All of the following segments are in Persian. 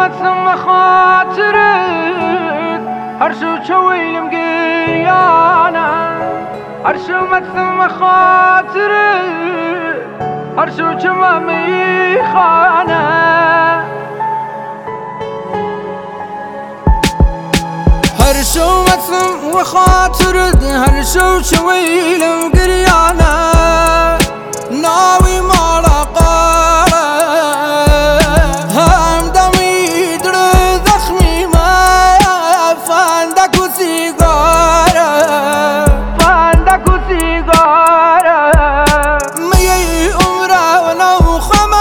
متن خاطرت هرشو شويلم قريانا هرشو متن خاطرت هرشو شمامي خانا هرشو متن خاطرت هرشو شويلم قريانا ناوي مالا قارا هم دمي در زخمي ما فاندك وسيجارة فاندك وسيجارة مي عمره ولو خما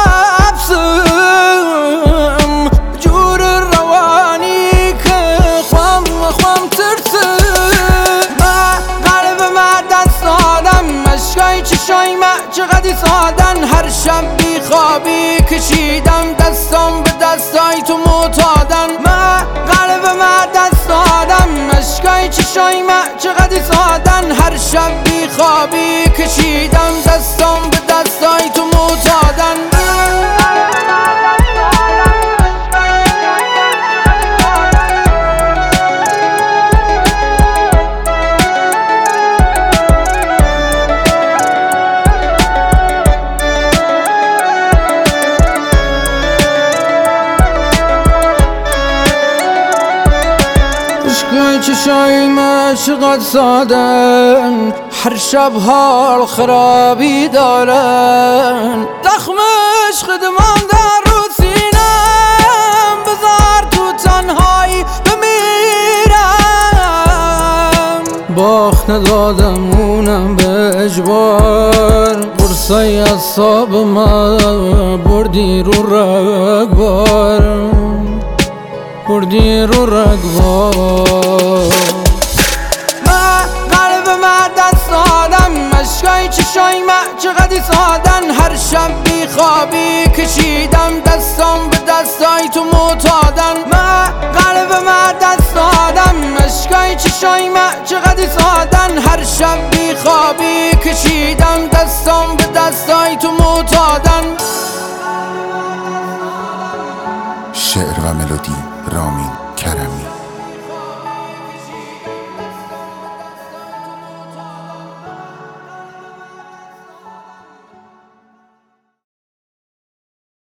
ابسم جور الروانيك خوام ترسم ما قلب ما دست آدم مشکای چشای ما چقدر سادن هر شب بی خوابی کشیدم دستم به دستای تو معتادن ما قلب ما دست آدم مشکای چشای ما چقدر سادن هر شب بی خوابی کشیدم دستم به دستای تو معتادن عشقای چشای ما چقدر سادن هر شب حال خرابی دارن زخم عشق دمان در رو سینم بذار تو تنهایی بمیرم باخت ندادم اونم به اجبار قرصای اعصاب ما بردی رو رگبار بردی رو رگبار ما قلب ما دست آدم مشکای چشای ما چقدر سادن هر شب بی خوابی کشیدم دستم به دستای تو معتادن ما قلب ما دست آدم مشکای چشای ما چقدر سادن هر شب بی خوابی کشیدم دستم به دستای تو معتادن شعر و ملودی رامین کرمی.